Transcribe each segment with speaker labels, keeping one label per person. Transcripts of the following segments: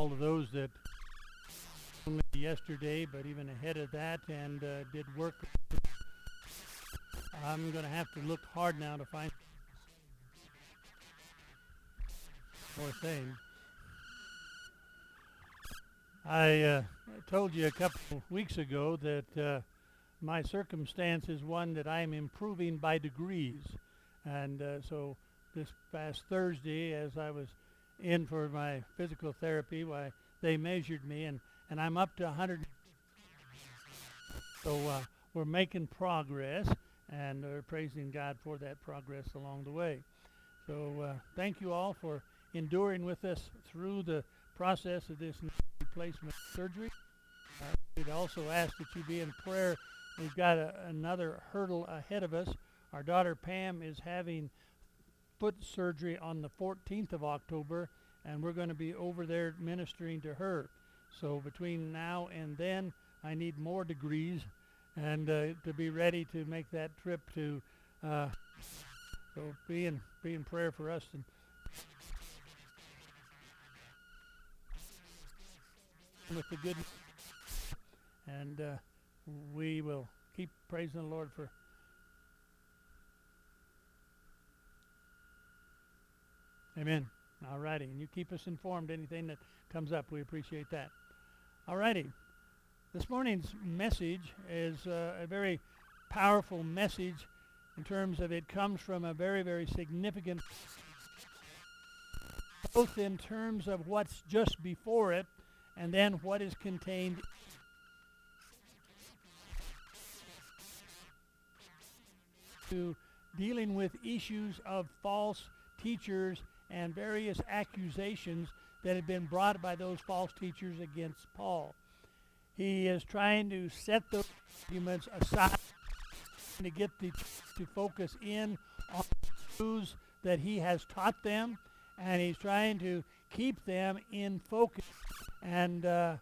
Speaker 1: all of those that only yesterday, but even ahead of that, and did work. I'm going to have to look hard now to find more things. I told you a couple weeks ago that my circumstance is one that I'm improving by degrees. And so this past Thursday, as I was in for my physical therapy, why they measured me, and I'm up to 100. So we're making progress, and we're praising God for that progress along the way. So thank you all for enduring with us through the process of this replacement surgery. We'd also ask that you be in prayer. We've got another hurdle ahead of us. Our daughter Pam is having foot surgery on the 14th of October, and we're going to be over there ministering to her. So between now and then, I need more degrees and to be ready to make that trip to. So be in prayer for us. And with the good, and we will keep praising the Lord for. Amen. All righty, and you keep us informed. Anything that comes up, we appreciate that. All righty. This morning's message is a very powerful message in terms of it comes from a very, very significant, both in terms of what's just before it and then what is contained to dealing with issues of false teachers and various accusations that have been brought by those false teachers against Paul. He is trying to set those arguments aside to get the to focus in on the truths that he has taught them, and he's trying to keep them in focus. And were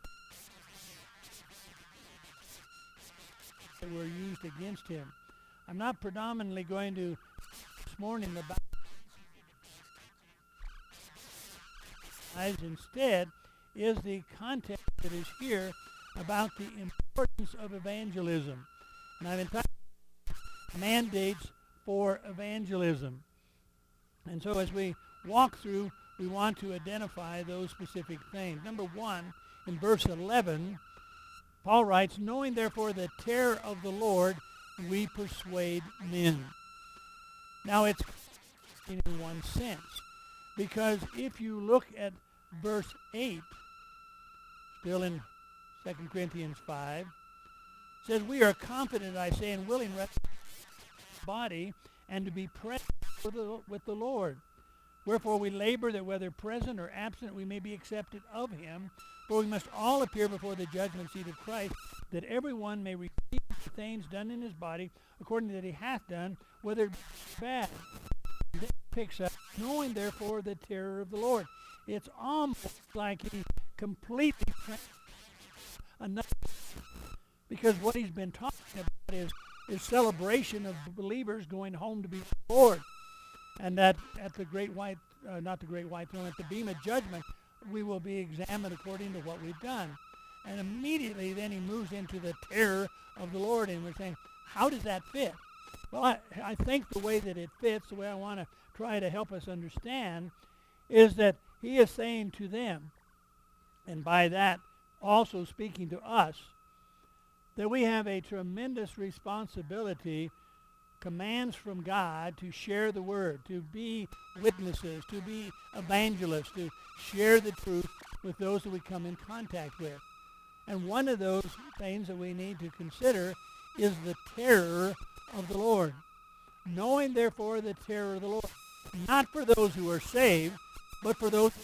Speaker 1: used against him. I'm not predominantly going to this morning about instead is the context that is here about the importance of evangelism. And I've entitled Mandates for Evangelism. And so as we walk through, we want to identify those specific things. Number one, in verse 11, Paul writes, knowing therefore the terror of the Lord, we persuade men. Now it's in one sense, because if you look at verse 8, still in 2 Corinthians 5, it says, we are confident, I say, and willing body, and to be present with the Lord. Wherefore we labor that whether present or absent we may be accepted of him. For we must all appear before the judgment seat of Christ, that every one may receive the things done in his body according to that he hath done, whether bad. Then he picks up, knowing therefore the terror of the Lord. It's almost like he completely another, because what he's been talking about is celebration of believers going home to be with the Lord. And that at the great white, not the great white throne, at the beam of judgment, we will be examined according to what we've done. And immediately then he moves into the terror of the Lord, and we're saying, how does that fit? Well, I think the way that it fits, the way I want to try to help us understand, is that he is saying to them, and by that also speaking to us, that we have a tremendous responsibility, commands from God to share the word, to be witnesses, to be evangelists, to share the truth with those that we come in contact with. And one of those things that we need to consider is the terror of the Lord. Knowing, therefore, the terror of the Lord. Not for those who are saved, but for those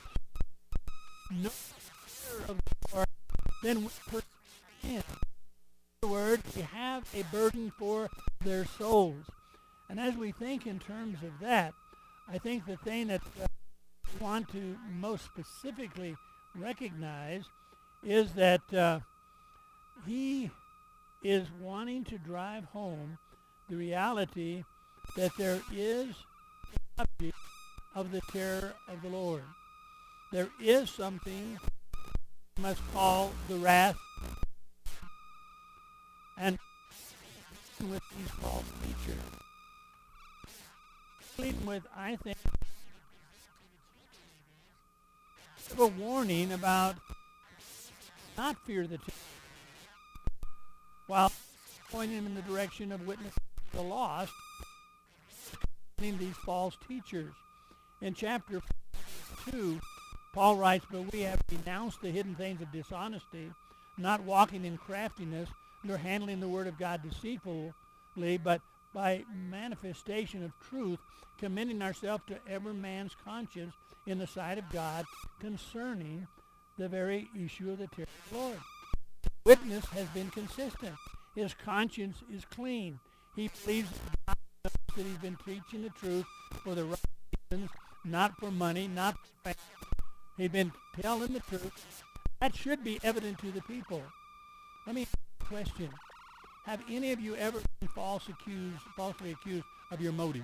Speaker 1: who know the terror of the Lord, then we persevere. In other words, we have a burden for their souls. And as we think in terms of that, I think the thing that we want to most specifically recognize is that he is wanting to drive home the reality that there is a subject of the terror of the Lord. there is something we must call the wrath, and with these false teachers, dealing with, I think, a warning about not fear the teacher, while pointing them in the direction of witnessing to the lost, these false teachers. In chapter 2, Paul writes, "But we have denounced the hidden things of dishonesty, not walking in craftiness, nor handling the word of God deceitfully, but by manifestation of truth, commending ourselves to every man's conscience in the sight of God concerning the very issue of the terror of the Lord." Witness has been consistent. His conscience is clean. He believes God knows that he's been preaching the truth for the right reasons, not for money, not for fame. He's been telling the truth. That should be evident to the people. Let me ask you a question. Have any of you ever been falsely accused of your motives?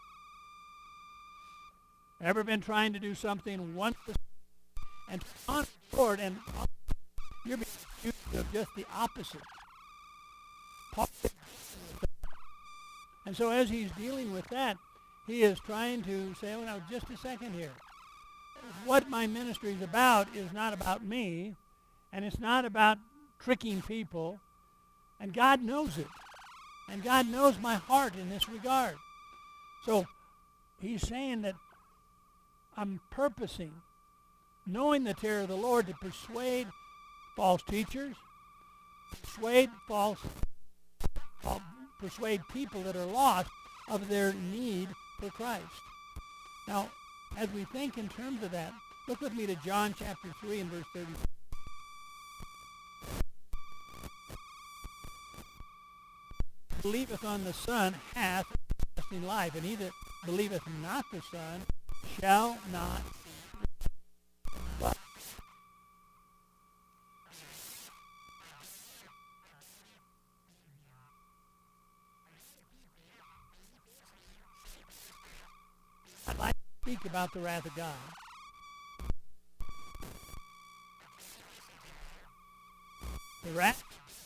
Speaker 1: Ever been trying to do something once and on board, and you're being accused of just the opposite? And so as he's dealing with that, he is trying to say, "Oh, now, just a second here. What my ministry is about is not about me, and it's not about tricking people, and God knows it. And God knows my heart in this regard." So he's saying that I'm purposing, knowing the terror of the Lord, to persuade false teachers, persuade people that are lost of their need for Christ. Now, as we think in terms of that, look with me to John chapter 3 and verse 30. "Believeth on the Son hath everlasting life, and he that believeth not the Son shall not." But I'd like to speak about the wrath of God. The wrath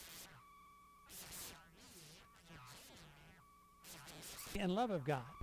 Speaker 1: and love of God.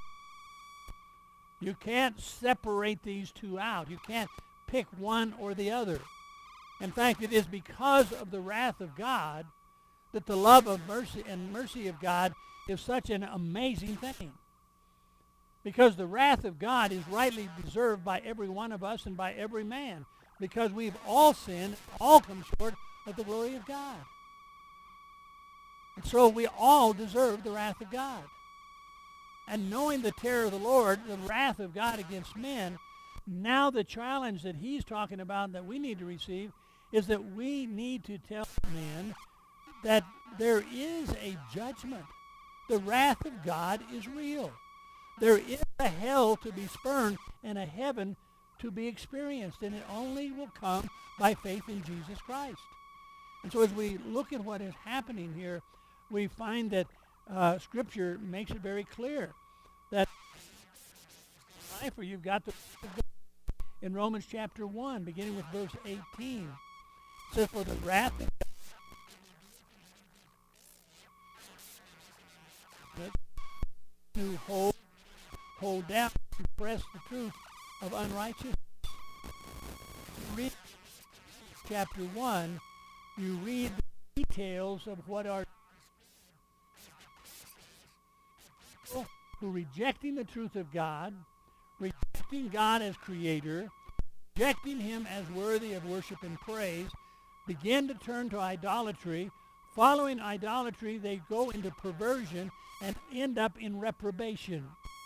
Speaker 1: You can't separate these two out. You can't pick one or the other. In fact, it is because of the wrath of God that the love of mercy and mercy of God is such an amazing thing. Because the wrath of God is rightly deserved by every one of us and by every man. Because we've all sinned, all come short of the glory of God. And so we all deserve the wrath of God. And knowing the terror of the Lord, the wrath of God against men, now the challenge that he's talking about that we need to receive is that we need to tell men that there is a judgment. The wrath of God is real. There is a hell to be spurned and a heaven to be experienced, and it only will come by faith in Jesus Christ. And so as we look at what is happening here, we find that Scripture makes it very clear that life where you've got the in Romans chapter 1, beginning with verse 18, it says, "For the wrath of God to hold down, suppress the truth of unrighteousness." You read chapter 1, you read the details of what are people who, rejecting the truth of God, rejecting God as creator, rejecting him as worthy of worship and praise, begin to turn to idolatry. Following idolatry, they go into perversion and end up in reprobation.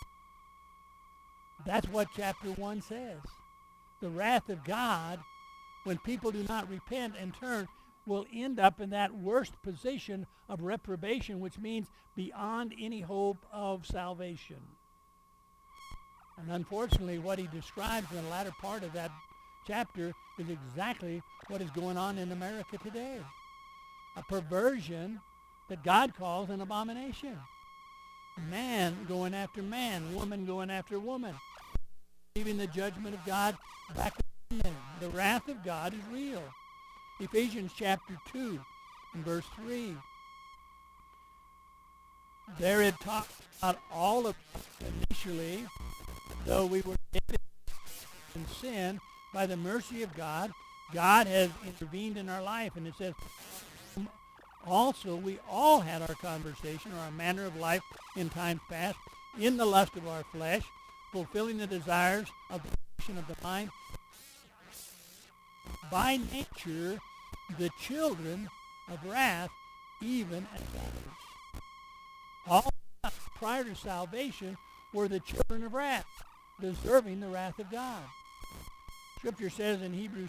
Speaker 1: That's what chapter 1 says. The wrath of God, when people do not repent and turn, will end up in that worst position of reprobation, which means beyond any hope of salvation. And unfortunately, what he describes in the latter part of that chapter is exactly what is going on in America today. A perversion that God calls an abomination. Man going after man, woman going after woman. receiving the judgment of God back on them. The wrath of God is real. Ephesians chapter 2 and verse 3. There it talks about all of us initially, though we were dead in sin, by the mercy of God, God has intervened in our life. And it says, also we all had our conversation or our manner of life in times past, in the lust of our flesh, fulfilling the desires of the passion of the mind. By nature, the children of wrath, even as others. All prior to salvation were the children of wrath, deserving the wrath of God. Scripture says in Hebrews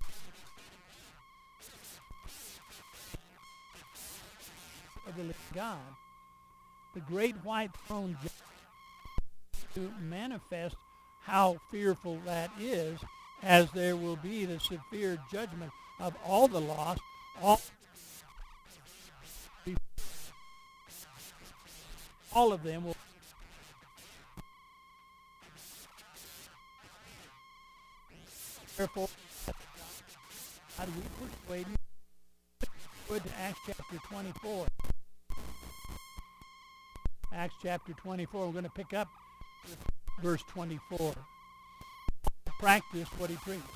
Speaker 1: of the living God, the great white throne to manifest how fearful that is, as there will be the severe judgment of all the lost, all of them will. Therefore, how do we persuade you? Go to Acts chapter 24. Acts chapter 24. We're going to pick up with verse 24. Practice what he preached.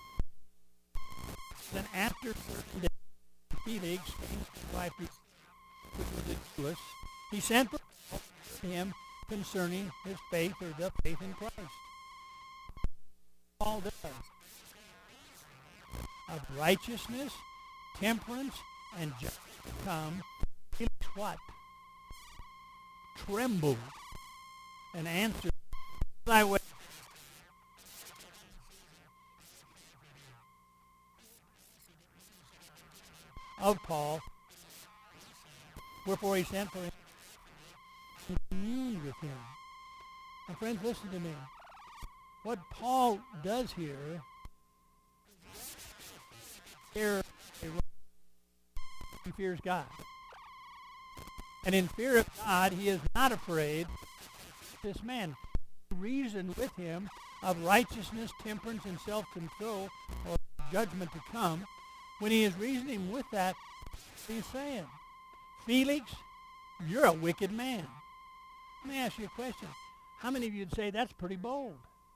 Speaker 1: Then after certain days, Felix, his wife, which was a Jewess, he sent for him concerning his faith, or the faith in Christ. All does of righteousness, temperance, and justice come. Felix what? Trembled and answered, thy way. Of Paul, wherefore he sent for him and communed with him. My friends, listen to me. What Paul does here, he fears God. And in fear of God, he is not afraid of this man. Reason with him of righteousness, temperance, and self-control, or judgment to come. When he is reasoning with that, he's saying, Felix, you're a wicked man. Let me ask you a question. How many of you would say that's pretty bold?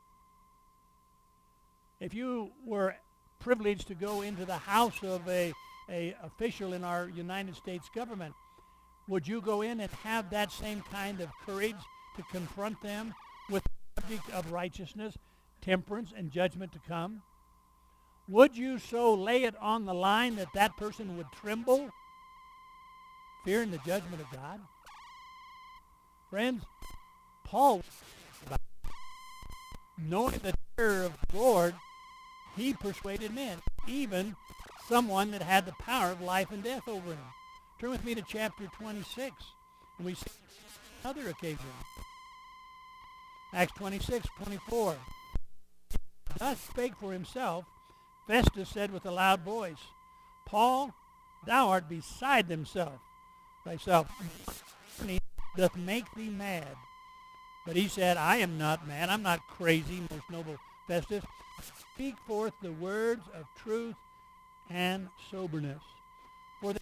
Speaker 1: If you were privileged to go into the house of a official in our United States government, would you go in and have that same kind of courage to confront them with the subject of righteousness, temperance, and judgment to come? Would you so lay it on the line that that person would tremble, fearing the judgment of God? Friends, Paul, knowing the terror of the Lord, he persuaded men, even someone that had the power of life and death over him. Turn with me to chapter 26, and we see another occasion. Acts 26:24. Thus spake for himself, Festus said with a loud voice, Paul, thou art beside thyself. Doth make thee mad. But he said, I am not mad. I'm not crazy, most noble Festus. Speak forth the words of truth and soberness. For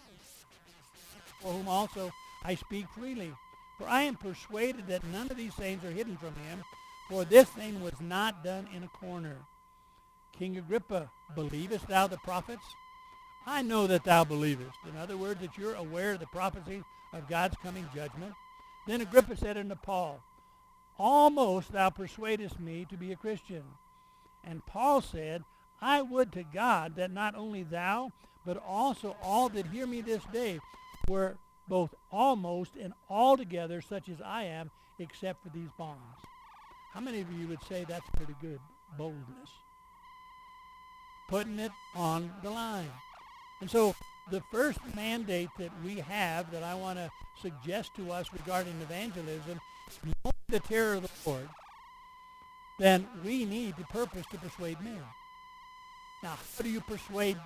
Speaker 1: whom also I speak freely. For I am persuaded that none of these things are hidden from him, for this thing was not done in a corner. King Agrippa, believest thou the prophets? I know that thou believest. In other words, that you're aware of the prophecy of God's coming judgment. Then Agrippa said unto Paul, almost thou persuadest me to be a Christian. And Paul said, I would to God that not only thou, but also all that hear me this day were both almost and altogether such as I am, except for these bonds. How many of you would say that's pretty good boldness? Putting it on the line. And so the first mandate that we have that I want to suggest to us regarding evangelism, knowing the terror of the Lord, then we need the purpose to persuade men. Now, how do you persuade?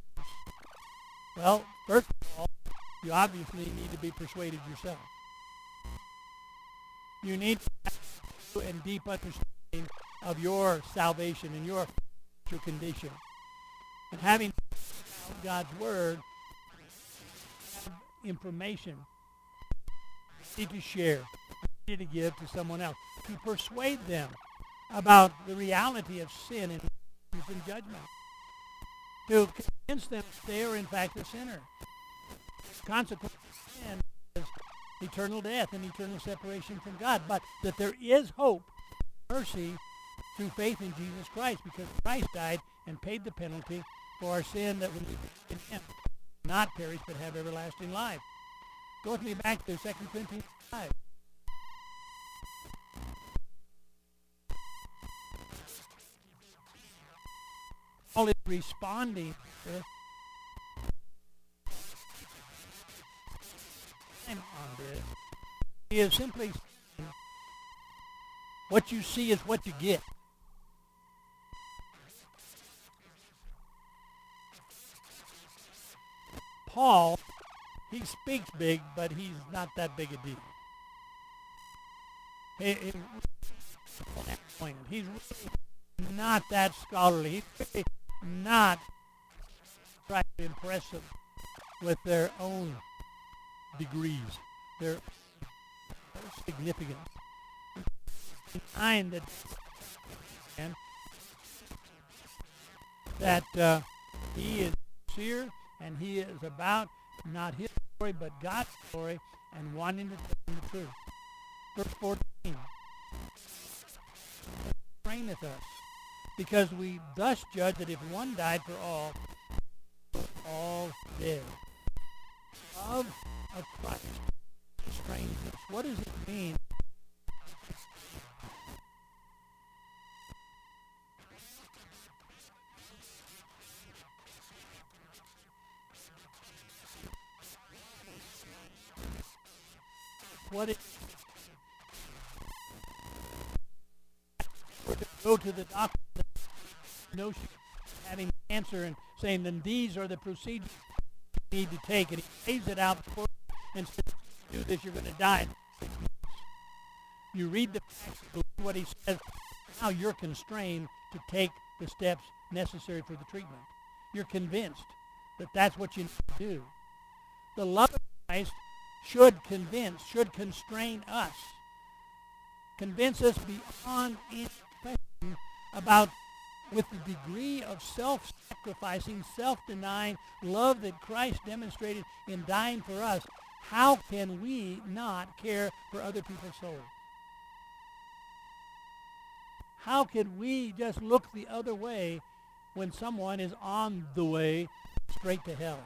Speaker 1: Well, first of all, you obviously need to be persuaded yourself. You need to have a deep understanding of your salvation and your condition. And having God's Word, information to share, to give to someone else, to persuade them about the reality of sin and judgment, to convince them that they are in fact a sinner. Consequence of sin is eternal death and eternal separation from God, but that there is hope, mercy, through faith in Jesus Christ, because Christ died and paid the penalty for our sin, that we in him not perish but have everlasting life. Go with me back to 2 Corinthians 5. Paul is responding on this. He is simply saying, what you see is what you get. Paul, he speaks big, but he's not that big a deal. He's really not that scholarly. He's really not trying to impress them with their own degrees, their significance. Behind that he is sincere, and he is about not his glory but God's glory, and wanting to tell the truth. Verse 14. Traineth us, because we thus judge that if one died for all dead. Love of Christ restrains us. What does it mean? What it go to the doctor, notion of having cancer, and saying, then these are the procedures you need to take, and he lays it out before you and says, if you do this, you're going to die in 6 months. You read the facts, believe what he says, now you're constrained to take the steps necessary for the treatment. You're convinced that that's what you need to do. The love of Christ should constrain us, convince us beyond any question about, with the degree of self-sacrificing, self-denying love that Christ demonstrated in dying for us, how can we not care for other people's souls? How can we just look the other way when someone is on the way straight to hell?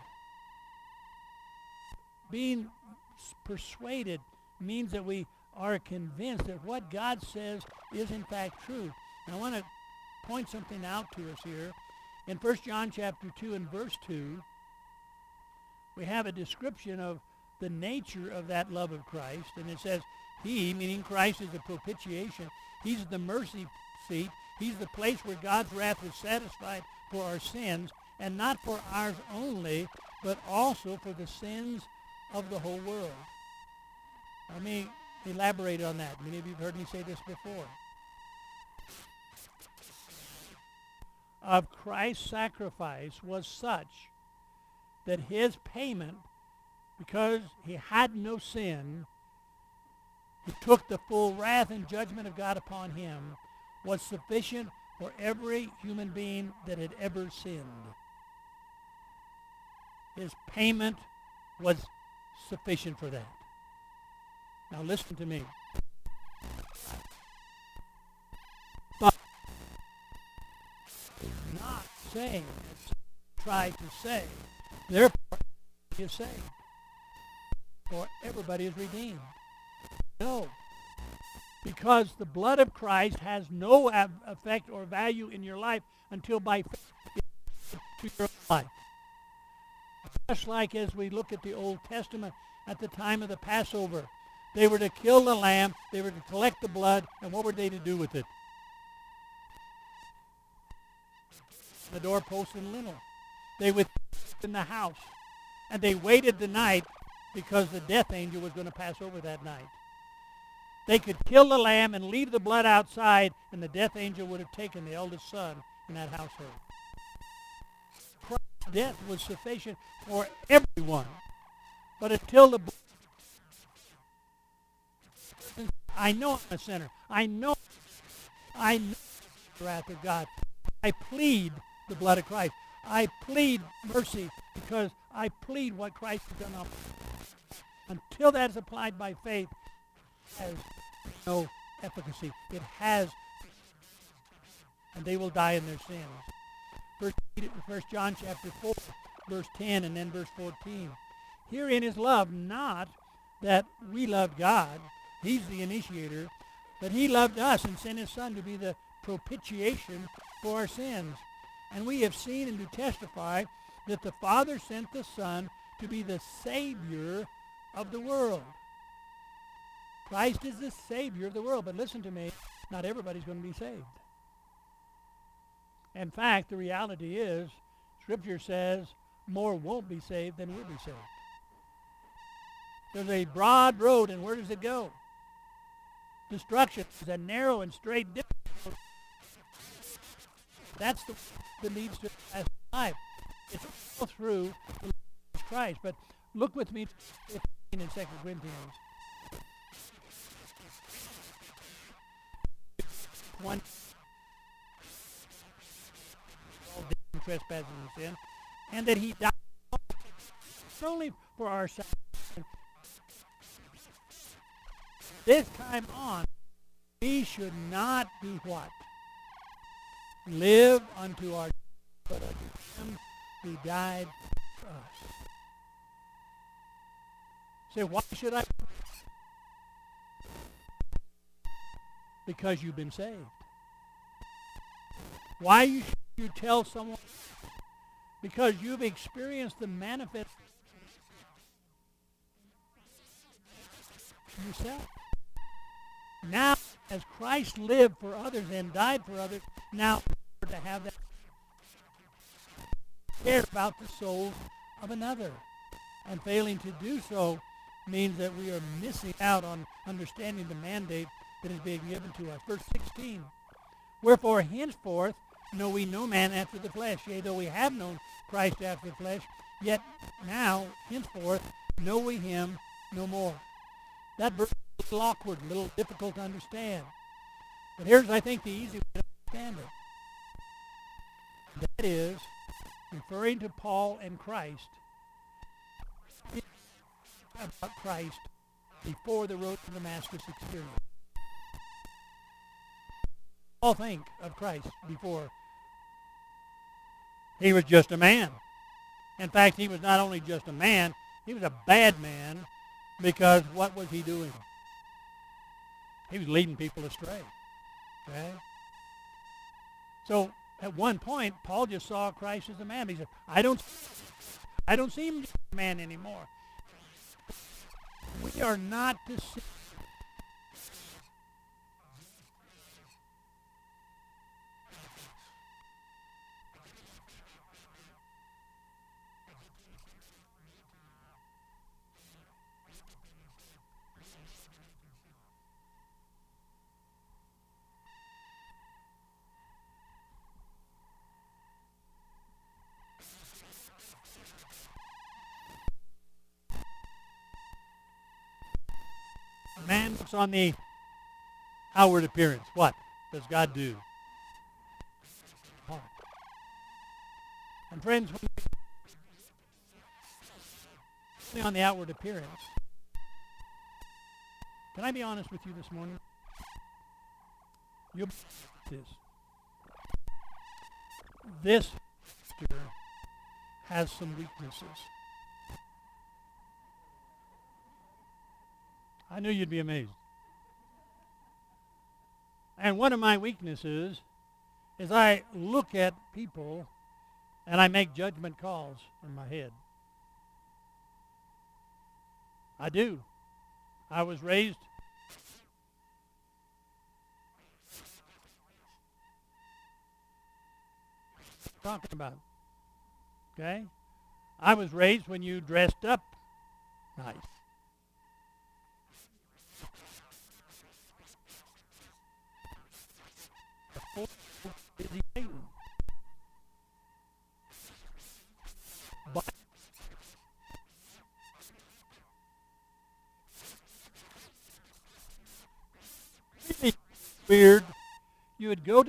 Speaker 1: Being persuaded means that we are convinced that what God says is in fact true. And I want to point something out to us here. In 1 John chapter 2 and verse 2, we have a description of the nature of that love of Christ. And it says, he, meaning Christ, is the propitiation. He's the mercy seat. He's the place where God's wrath was satisfied for our sins, and not for ours only, but also for the sins of the whole world. Let me elaborate on that. Many of you have heard me say this before. Of Christ's sacrifice was such that his payment, because he had no sin, he took the full wrath and judgment of God upon him, was sufficient for every human being that had ever sinned. His payment was sufficient for that. Now listen to me. But it's not saying, as try to say, therefore he is saved, or everybody is redeemed. No. Because the blood of Christ has no effect or value in your life until by faith to your life. Just like as we look at the Old Testament at the time of the Passover, they were to kill the lamb, they were to collect the blood, and what were they to do with it? The doorpost and lintel. They would put it in the house, and they waited the night because the death angel was going to pass over that night. They could kill the lamb and leave the blood outside, and the death angel would have taken the eldest son in that household. Christ's death was sufficient for everyone. But until the I know I'm a sinner. I know the wrath of God. I plead the blood of Christ. I plead mercy because I plead what Christ has done. Until that is applied by faith, it has no efficacy. It has, and they will die in their sins. 1 John chapter 4, verse 10, and then verse 14. Herein is love, not that we love God. He's the initiator. But he loved us and sent his Son to be the propitiation for our sins. And we have seen and do testify that the Father sent the Son to be the Savior of the world. Christ is the Savior of the world. But listen to me, not everybody's going to be saved. In fact, the reality is, Scripture says, more won't be saved than will be saved. There's a broad road, and where does it go? Destruction. Is a narrow and straight road. That's the that leads to life. It's all through Christ. But look with me in 2 Corinthians. 1. All trespasses and sin, and that he died not only for our salvation. This time on, we should not be what? Live unto our, but unto him who died for us. Say, why should I? Because you've been saved. Why should you tell someone? Because you've experienced the manifest yourself. Now, as Christ lived for others and died for others, now to have that care about the soul of another. And failing to do so means that we are missing out on understanding the mandate that is being given to us. Verse 16, wherefore henceforth know we no man after the flesh. Yea, though we have known Christ after the flesh, yet now, henceforth, know we him no more. That verse is a little awkward, a little difficult to understand. But here's, I think, the easy way to understand it. That is, referring to Paul and Christ, about Christ before the road to Damascus experience. All think of Christ before. He was just a man. In fact, he was not only just a man, he was a bad man, because what was he doing? He was leading people astray. Okay? So at one point, Paul just saw Christ as a man. He said, I don't see him as a man anymore. We are not to see. Man looks on the outward appearance. What does God do? Heart. And friends, when on the outward appearance, can I be honest with you this morning? You'll this has some weaknesses. I knew you'd be amazed. And one of my weaknesses is I look at people and I make judgment calls in my head. I do. I was raised talking about. Okay? I was raised when you dressed up nice. is he Satan? But really weird. You would go to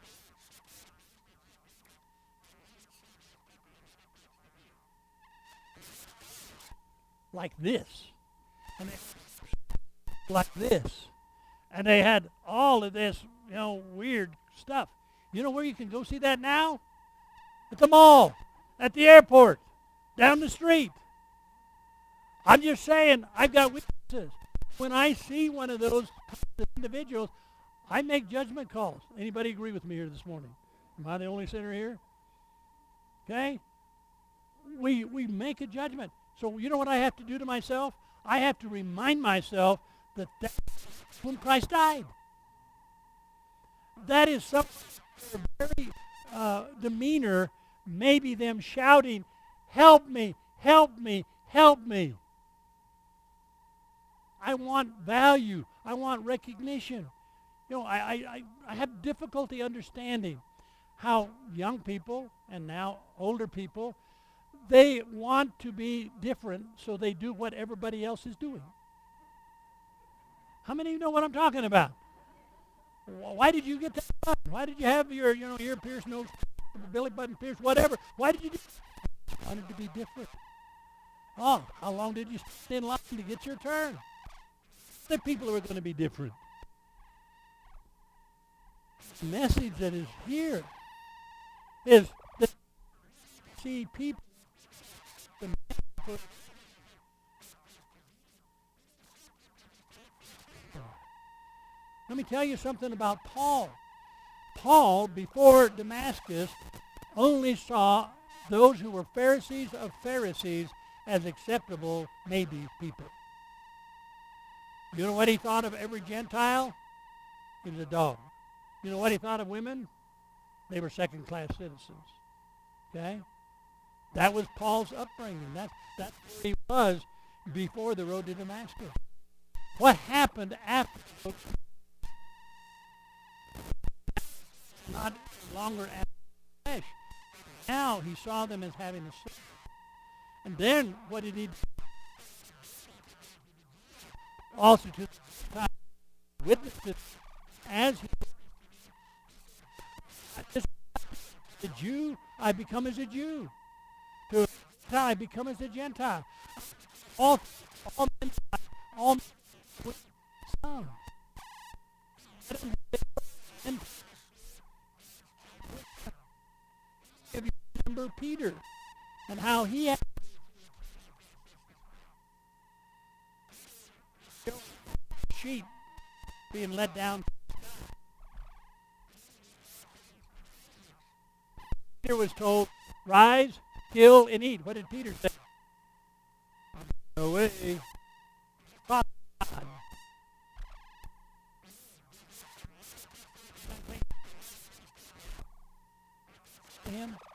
Speaker 1: like this, and like this, and they had all of this, weird stuff. You know where you can go see that now? At the mall, at the airport, down the street. I'm just saying, I've got witnesses. When I see one of those individuals, I make judgment calls. Anybody agree with me here this morning? Am I the only sinner here? Okay? We make a judgment. So you know what I have to do to myself? I have to remind myself that that's when Christ died. That is some very demeanor, maybe them shouting, "Help me, help me, help me." I want value. I want recognition. I have difficulty understanding how young people and now older people, they want to be different, so they do what everybody else is doing. How many of you know what I'm talking about? Why did you get that button? Why did you have your ear pierced, nose, belly button pierced, whatever? Why did you do that? You wanted to be different. Oh, how long did you stay in line to get your turn? The people who are going to be different. The message that is here is that see people. Let me tell you something about Paul. Paul, before Damascus, only saw those who were Pharisees of Pharisees as acceptable, maybe, people. You know what he thought of every Gentile? He was a dog. You know what he thought of women? They were second-class citizens. Okay? That was Paul's upbringing. That's where he was before the road to Damascus. What happened after? Not longer after flesh. Now he saw them as having a soul. And then what did he do? Also to witnesses as a Jew, I become as a Jew. To a Gentile, I become as a Gentile. All men, all with some. And if you remember Peter and how he had sheep being let down. Peter was told, "Rise, kill, and eat." What did Peter say? No way. God. Him.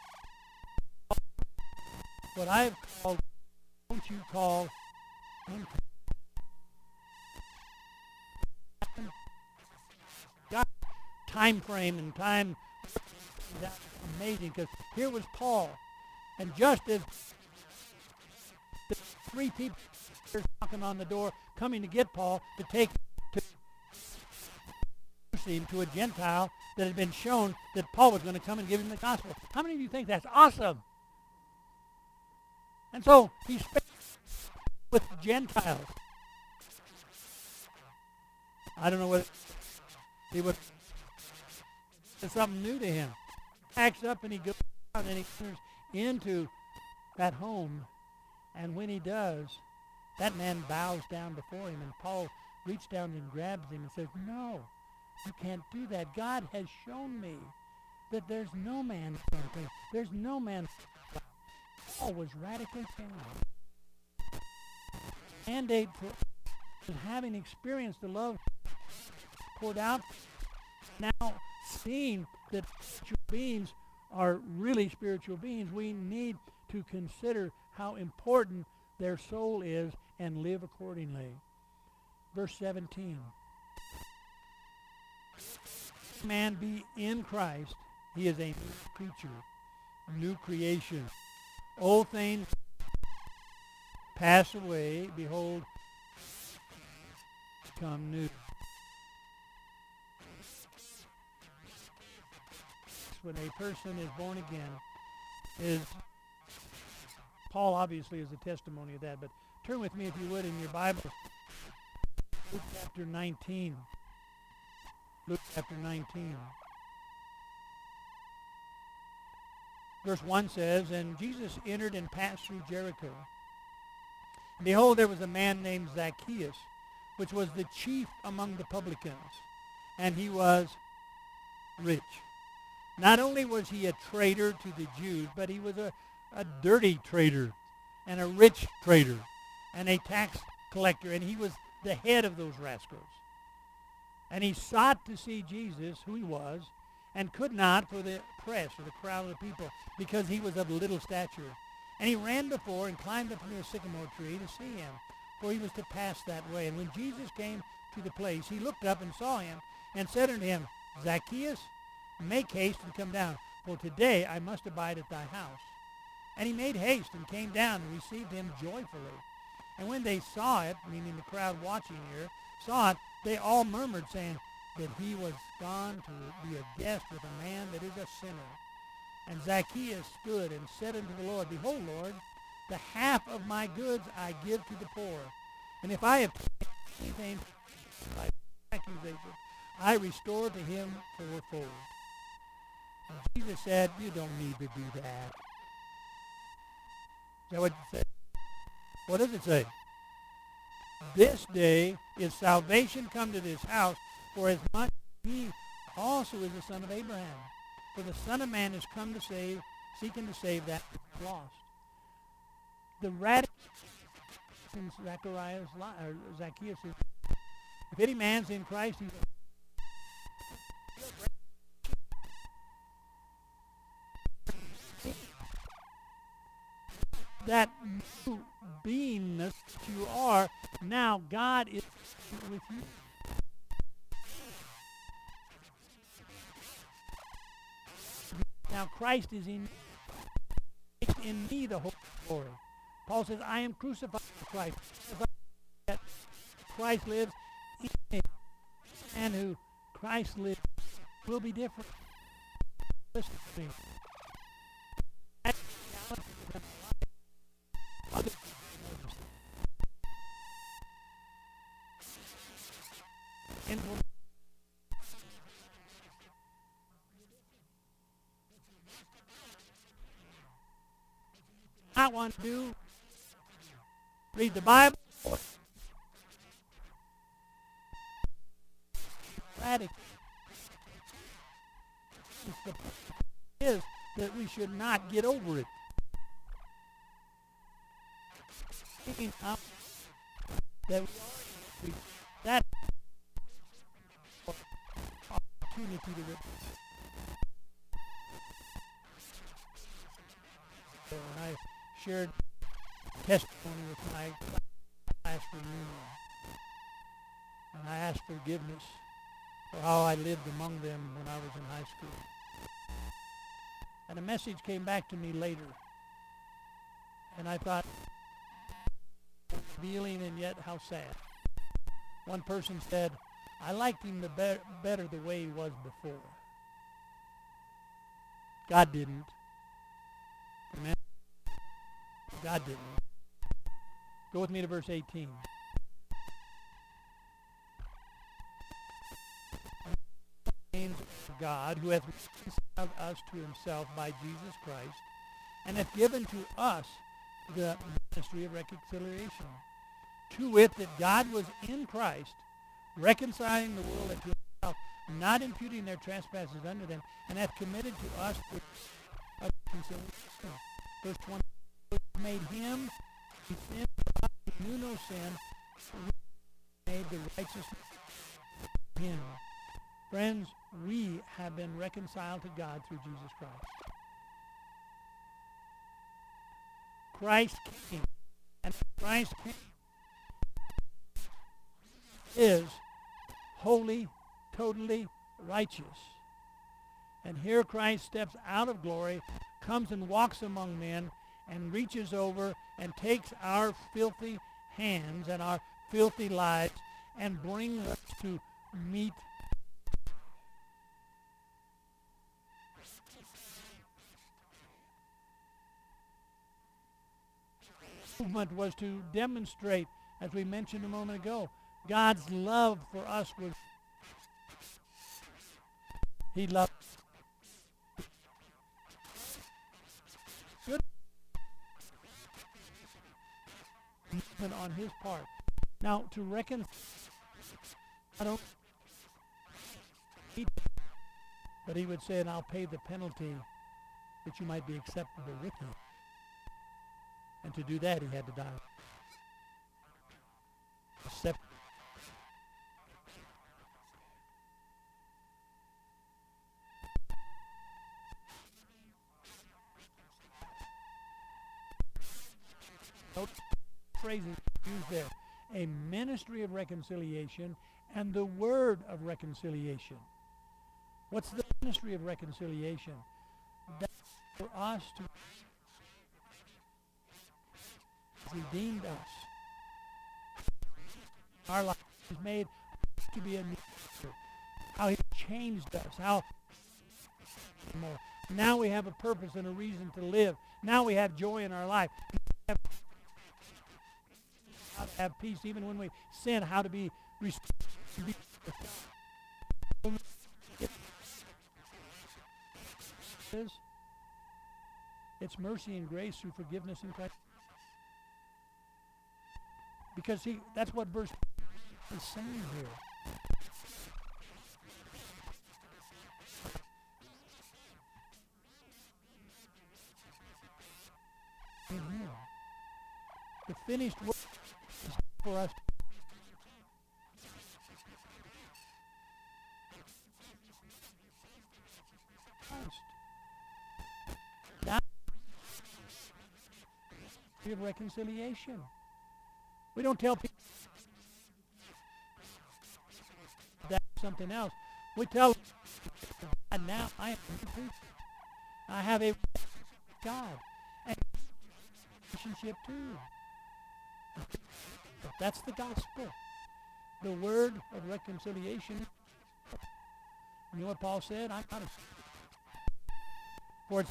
Speaker 1: What I've called, don't you call unclean. Got time frame and time. That's amazing, because here was Paul, and just as the three people were knocking on the door, coming to get Paul to take him to a Gentile that had been shown that Paul was going to come and give him the gospel. How many of you think that's awesome? And so he spent with Gentiles. I don't know what he was. It's something new to him. Packs up and he goes out and he enters into that home, and when he does, that man bows down before him, and Paul reaches down and grabs him and says, "No, you can't do that. God has shown me that there's no man. There's no man." Paul was radically changed. Mandate for having experienced the love poured out, now seeing that spiritual beings are really spiritual beings, we need to consider how important their soul is and live accordingly. Verse 17. man be in Christ, he is a new creature, new creation. Old things pass away, behold, become new. When a person is born again, is Paul obviously is a testimony of that, but turn with me if you would in your Bible, Luke chapter 19. Luke chapter 19. Verse 1 says, And Jesus entered and passed through Jericho. And behold, there was a man named Zacchaeus, which was the chief among the publicans, and he was rich. Not only was he a traitor to the Jews, but he was a dirty traitor and a rich traitor and a tax collector, and he was the head of those rascals. And he sought to see Jesus, who he was, and could not for the press or the crowd of the people, because he was of little stature. And he ran before and climbed up into a sycamore tree to see him, for he was to pass that way. And when Jesus came to the place, he looked up and saw him, and said unto him, Zacchaeus, make haste and come down, for today I must abide at thy house. And he made haste and came down and received him joyfully. And when they saw it, meaning the crowd watching here, saw it, they all murmured, saying that he was gone to be a guest with a man that is a sinner. And Zacchaeus stood and said unto the Lord, Behold, Lord, the half of my goods I give to the poor. And if I have taken anything by accusation, I restore to him fourfold. And Jesus said, you don't need to do that. Is that what it says? What does it say? This day is salvation come to this house, for as much as he also is the son of Abraham. For the Son of Man is come to save, seeking to save that which is lost. The radical in Zacchaeus is, if any man's in Christ, he's that new beingness that you are, now God is with you. Now Christ is in me the hope of glory. Paul says, I am crucified with Christ. As Christ lives in me. And who Christ lives will be different. Listen to me. I want to do read the Bible. Radical. The point is that we should not get over it. Speaking of that that opportunity to when I shared testimony with my class reunion, and I asked forgiveness for how I lived among them when I was in high school. And a message came back to me later, and I thought, revealing and yet how sad. One person said, I liked him better the way he was before. God didn't. Amen? God didn't. Go with me to verse 18. God, who hath reconciled us to himself by Jesus Christ, and hath given to us the ministry of reconciliation. To wit, that God was in Christ, reconciling the world unto himself, not imputing their trespasses unto them, and hath committed to us the reconciliation. Verse 20, made him who sinned for us who knew no sin, made the righteousness of him. Friends, we have been reconciled to God through Jesus Christ. Christ came, and Christ came is holy, totally righteous. And here Christ steps out of glory, comes and walks among men, and reaches over and takes our filthy hands and our filthy lives and brings us to meet movement was to demonstrate, as we mentioned a moment ago, God's love for us was He loved good movement on His part. Now to reckon, I don't, but He would say, and I'll pay the penalty that you might be acceptable with me. And to do that, He had to die. Note phrases used there. A ministry of reconciliation and the word of reconciliation. What's the ministry of reconciliation? That's for us to redeemed us. Our life is made to be a new creature. How He changed us. How more. Now we have a purpose and a reason to live. Now we have joy in our life. How to have peace even when we sin. How to be it's mercy and grace through forgiveness in Christ. Because that's what verse is saying here. Amen. The finished work is for us. Now, we have reconciliation. We don't tell people that's something else. We tell them, now I am a person. I have a God and relationship too. That's the gospel. The word of reconciliation. You know what Paul said? I'm not a for it's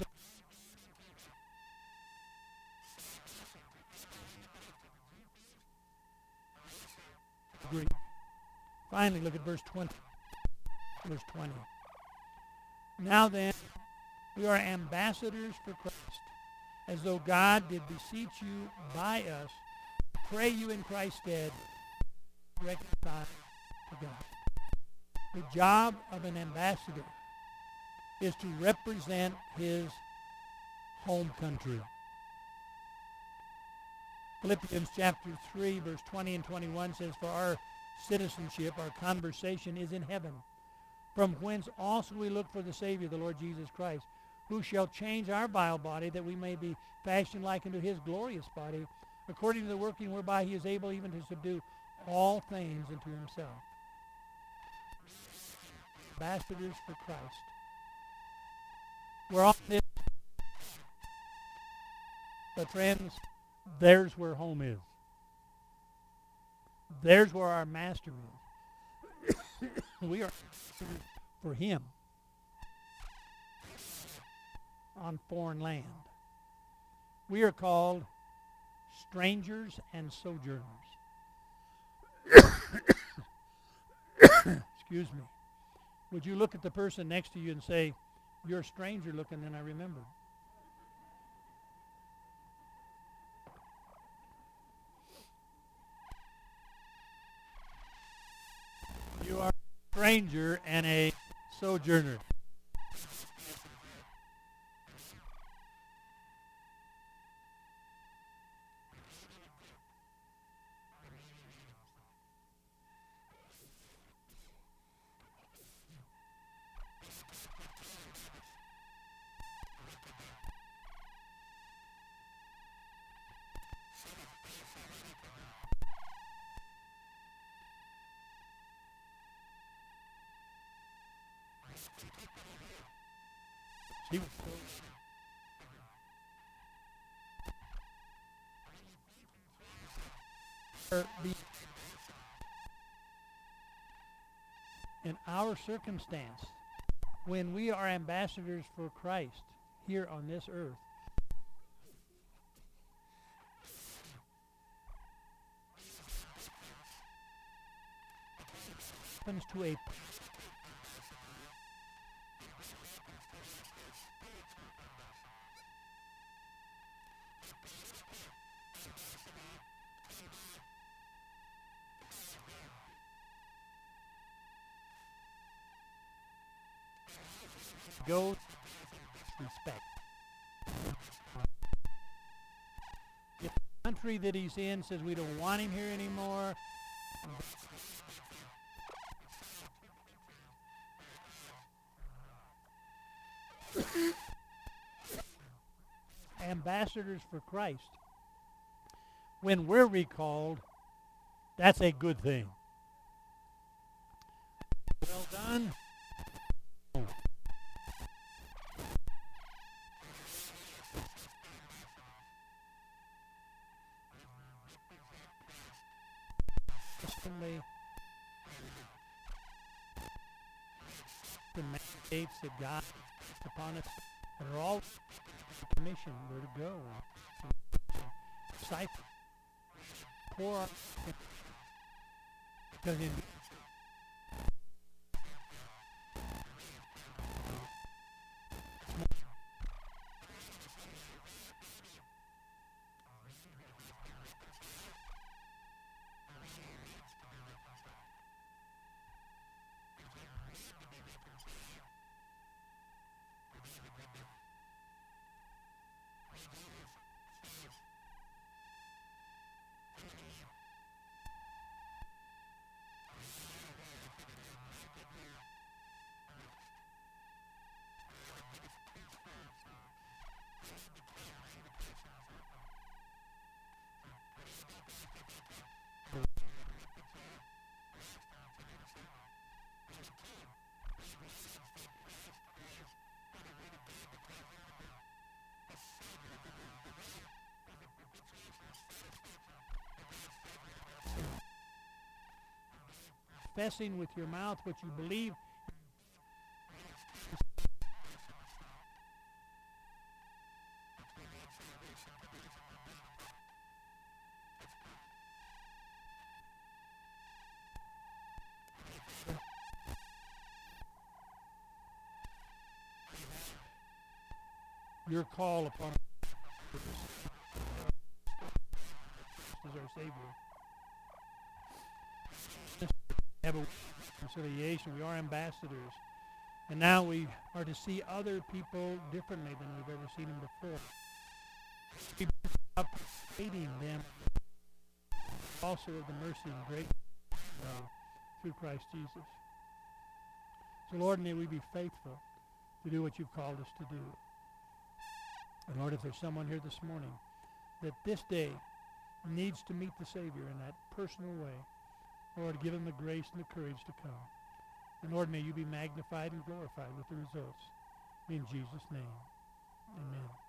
Speaker 1: Greek. Finally, look at verse 20. Verse 20. Now then, we are ambassadors for Christ, as though God did beseech you by us, pray you in Christ's stead, reconcile to God. The job of an ambassador is to represent his home country. Philippians chapter 3, verse 20 and 21 says, for our citizenship, our conversation is in heaven, from whence also we look for the Savior, the Lord Jesus Christ, who shall change our vile body, that we may be fashioned like unto His glorious body, according to the working whereby He is able even to subdue all things unto Himself. Ambassadors for Christ. We're all this. But friends, there's where home is. There's where our master is. We are for Him on foreign land. We are called strangers and sojourners. Excuse me. Would you look at the person next to you and say, you're a stranger looking than I remember? You are a stranger and a sojourner. He was so in our circumstance, when we are ambassadors for Christ here on this earth, happens to a go respect. If the country that he's in says we don't want him here anymore, ambassadors for Christ, when we're recalled, that's a good thing. Well done. The mandates that God put upon us that are all the commission where to go. Disciple, pour out, because in confessing with your mouth what you believe. Your call upon as our Savior. Have a reconciliation. We are ambassadors. And now we are to see other people differently than we've ever seen them before. We are aiding them also of the mercy and grace through Christ Jesus. So Lord, may we be faithful to do what you've called us to do. And Lord, if there's someone here this morning that this day needs to meet the Savior in that personal way, Lord, give them the grace and the courage to come. And Lord, may you be magnified and glorified with the results. In Jesus' name, amen.